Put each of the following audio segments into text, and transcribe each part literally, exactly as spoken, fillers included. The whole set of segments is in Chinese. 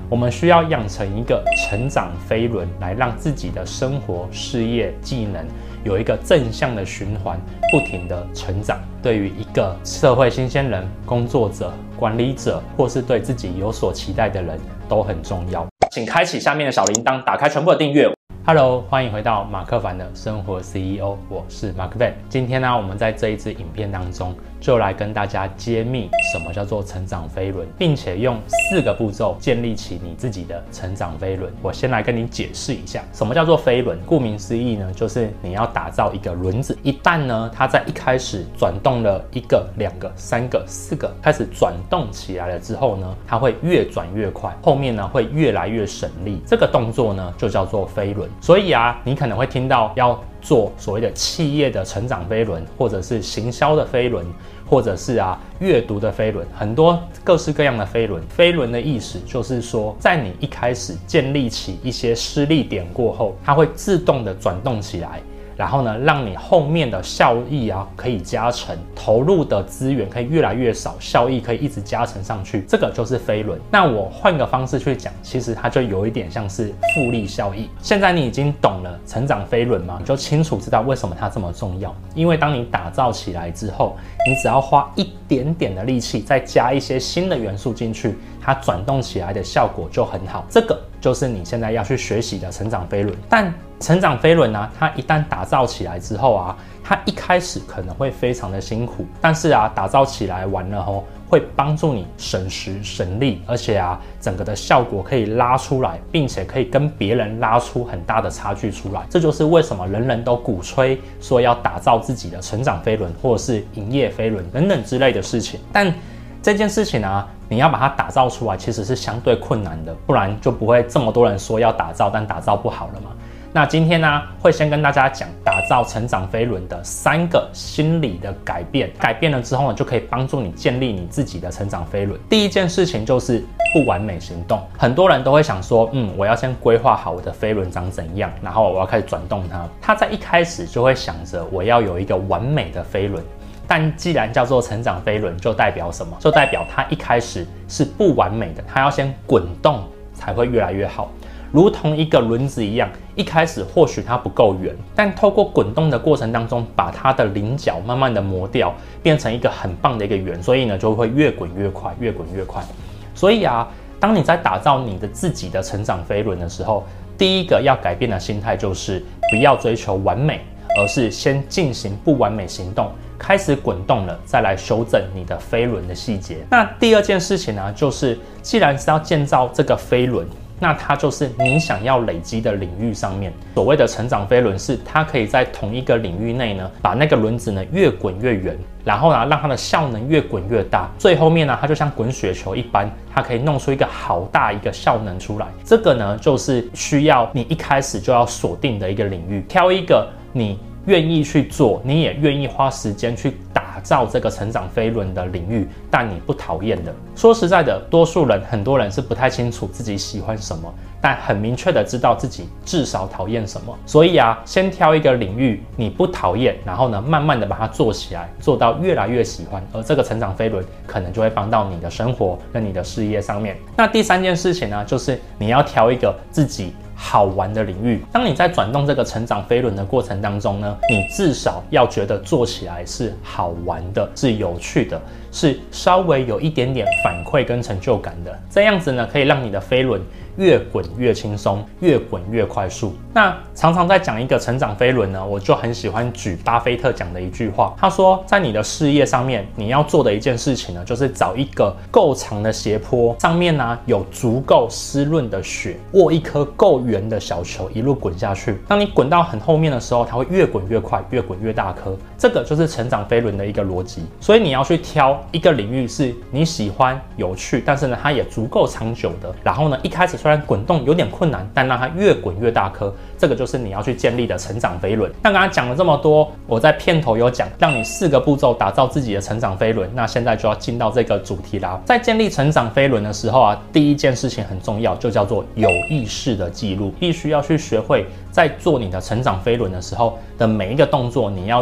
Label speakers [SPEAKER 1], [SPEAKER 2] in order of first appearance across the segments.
[SPEAKER 1] 我们需要养成一个成长飞轮，来让自己的生活、事业、技能有一个正向的循环，不停的成长。对于一个社会新鲜人、工作者、管理者，或是对自己有所期待的人，都很重要。请开启下面的小铃铛，打开全部的订阅。Hello， 欢迎回到马克凡的生活 C E O， 我是 Mark Van。今天呢，我们在这一支影片当中，就来跟大家揭秘什么叫做成长飞轮，并且用四个步骤建立起你自己的成长飞轮。我先来跟你解释一下，什么叫做飞轮。顾名思义呢，就是你要打造一个轮子，一旦呢，它在一开始转动了一个、两个、三个、四个，开始转动起来了之后呢，它会越转越快，后面呢会越来越省力。这个动作呢，就叫做飞轮。所以啊，你可能会听到要做所谓的企业的成长飞轮，或者是行销的飞轮，或者是啊阅读的飞轮，很多各式各样的飞轮。飞轮的意思就是说，在你一开始建立起一些施力点过后，它会自动的转动起来。然后呢，让你后面的效益啊可以加成，投入的资源可以越来越少，效益可以一直加成上去，这个就是飞轮。那我换个方式去讲，其实它就有一点像是复利效益。现在你已经懂了成长飞轮嘛，你就清楚知道为什么它这么重要。因为当你打造起来之后，你只要花一点点的力气，再加一些新的元素进去，它转动起来的效果就很好。这个就是你现在要去学习的成长飞轮。但成长飞轮呢，它一旦打造起来之后啊，它一开始可能会非常的辛苦，但是啊，打造起来完了后，会帮助你省时省力，而且啊，整个的效果可以拉出来，并且可以跟别人拉出很大的差距出来。这就是为什么人人都鼓吹说要打造自己的成长飞轮，或者是营业飞轮等等之类的事情。但这件事情啊，你要把它打造出来，其实是相对困难的，不然就不会这么多人说要打造，但打造不好了嘛。那今天呢，会先跟大家讲打造成长飞轮的三个心理的改变，改变了之后呢，就可以帮助你建立你自己的成长飞轮。第一件事情就是不完美行动。很多人都会想说，嗯，我要先规划好我的飞轮长怎样，然后我要开始转动它。他在一开始就会想着我要有一个完美的飞轮。但既然叫做成长飞轮，就代表什么？就代表它一开始是不完美的，它要先滚动才会越来越好。如同一个轮子一样，一开始或许它不够圆，但透过滚动的过程当中，把它的棱角慢慢的磨掉，变成一个很棒的一个圆，所以呢就会越滚越快，越滚越快。所以啊，当你在打造你的自己的成长飞轮的时候，第一个要改变的心态就是不要追求完美，而是先进行不完美行动，开始滚动了，再来修正你的飞轮的细节。那第二件事情呢，就是既然是要建造这个飞轮，那它就是你想要累积的领域上面。所谓的成长飞轮是它可以在同一个领域内呢，把那个轮子呢越滚越圆，然后呢让它的效能越滚越大，最后面呢它就像滚雪球一般，它可以弄出一个好大一个效能出来。这个呢就是需要你一开始就要锁定的一个领域，挑一个你愿意去做，你也愿意花时间去打造这个成长飞轮的领域，但你不讨厌的。说实在的，多数人很多人是不太清楚自己喜欢什么，但很明确的知道自己至少讨厌什么。所以啊，先挑一个领域你不讨厌，然后呢，慢慢的把它做起来，做到越来越喜欢，而这个成长飞轮可能就会帮到你的生活跟你的事业上面。那第三件事情呢，就是你要挑一个自己好玩的领域。当你在转动这个成长飞轮的过程当中呢，你至少要觉得做起来是好玩的，是有趣的，是稍微有一点点反馈跟成就感的。这样子呢，可以让你的飞轮越滚越轻松，越滚越快速。那常常在讲一个成长飞轮呢，我就很喜欢举巴菲特讲的一句话，他说在你的事业上面，你要做的一件事情呢，就是找一个够长的斜坡，上面呢有足够湿润的雪，握一颗够圆的小球，一路滚下去。当你滚到很后面的时候，它会越滚越快，越滚越大颗。这个就是成长飞轮的一个逻辑。所以你要去挑一个领域是你喜欢、有趣，但是呢它也足够长久的。然后呢，一开始虽然滚动有点困难，但让它越滚越大颗，这个就是你要去建立的成长飞轮。那刚刚讲了这么多，我在片头有讲，让你四个步骤打造自己的成长飞轮。那现在就要进到这个主题啦。在建立成长飞轮的时候啊，第一件事情很重要，就叫做有意识的记录。必须要去学会在做你的成长飞轮的时候的每一个动作，你要用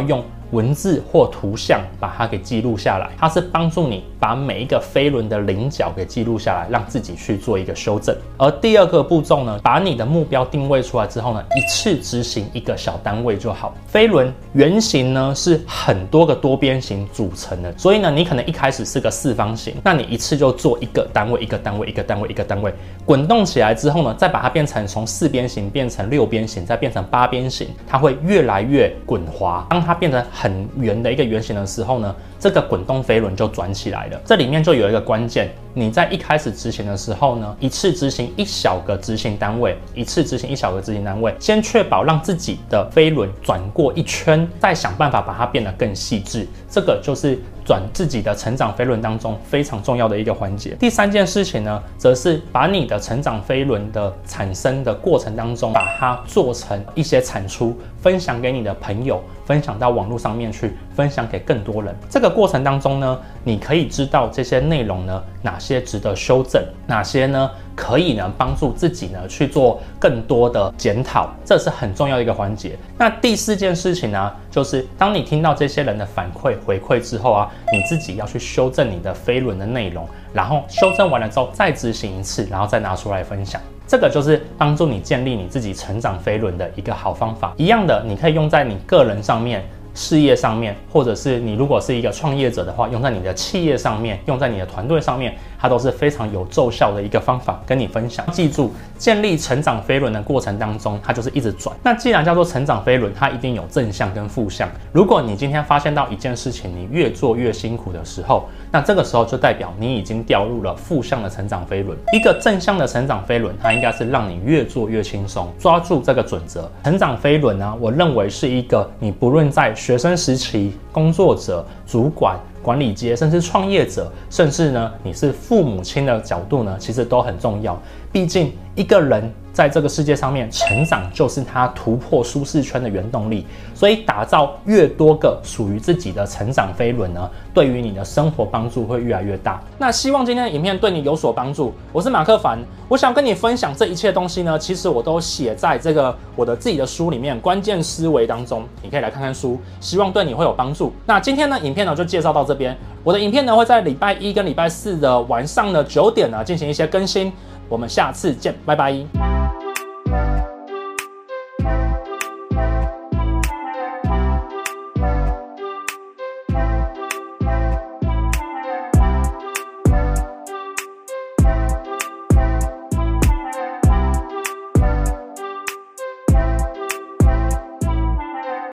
[SPEAKER 1] 文字或图像把它给记录下来，它是帮助你把每一个飞轮的棱角给记录下来，让自己去做一个修正。而第二个步骤呢，把你的目标定位出来之后呢，一次执行一个小单位就好。飞轮圆形呢是很多个多边形组成的，所以呢，你可能一开始是个四方形，那你一次就做一个单位，一个单位，一个单位，一个单位，滚动起来之后呢，再把它变成从四边形变成六边形，再变成八边形，它会越来越滚滑。当它变成很圆的一个圆形的时候呢，这个滚动飞轮就转起来了。这里面就有一个关键，你在一开始执行的时候呢，一次执行一小个执行单位，一次执行一小个执行单位，先确保让自己的飞轮转过一圈，再想办法把它变得更细致。这个就是转自己的成长飞轮当中非常重要的一个环节。第三件事情呢，则是把你的成长飞轮的产生的过程当中，把它做成一些产出，分享给你的朋友，分享到网络上面去，分享给更多人。这个过程当中呢，你可以知道这些内容呢，哪些值得修正，哪些呢可以呢帮助自己呢去做更多的检讨，这是很重要的一个环节。那第四件事情呢，就是当你听到这些人的反馈回馈之后啊，你自己要去修正你的飞轮的内容，然后修正完了之后再执行一次，然后再拿出来分享。这个就是帮助你建立你自己成长飞轮的一个好方法。一样的，你可以用在你个人上面、事业上面，或者是你如果是一个创业者的话，用在你的企业上面，用在你的团队上面，它都是非常有奏效的一个方法，跟你分享。记住，建立成长飞轮的过程当中，它就是一直转。那既然叫做成长飞轮，它一定有正向跟负向。如果你今天发现到一件事情，你越做越辛苦的时候，那这个时候就代表你已经掉入了负向的成长飞轮。一个正向的成长飞轮，它应该是让你越做越轻松。抓住这个准则，成长飞轮呢，我认为是一个你不论在学生时期、工作者、主管、管理阶，甚至创业者，甚至呢你是父母亲的角度呢，其实都很重要。毕竟一个人在这个世界上面成长，就是他突破舒适圈的原动力。所以打造越多个属于自己的成长飞轮呢，对于你的生活帮助会越来越大。那希望今天的影片对你有所帮助。我是马克凡，我想跟你分享这一切东西呢，其实我都写在这个我的自己的书里面《关键思维》当中，你可以来看看书，希望对你会有帮助。那今天呢，影片呢就介绍到这边。我的影片呢会在礼拜一跟礼拜四的晚上的九点呢进行一些更新。我们下次见，拜拜。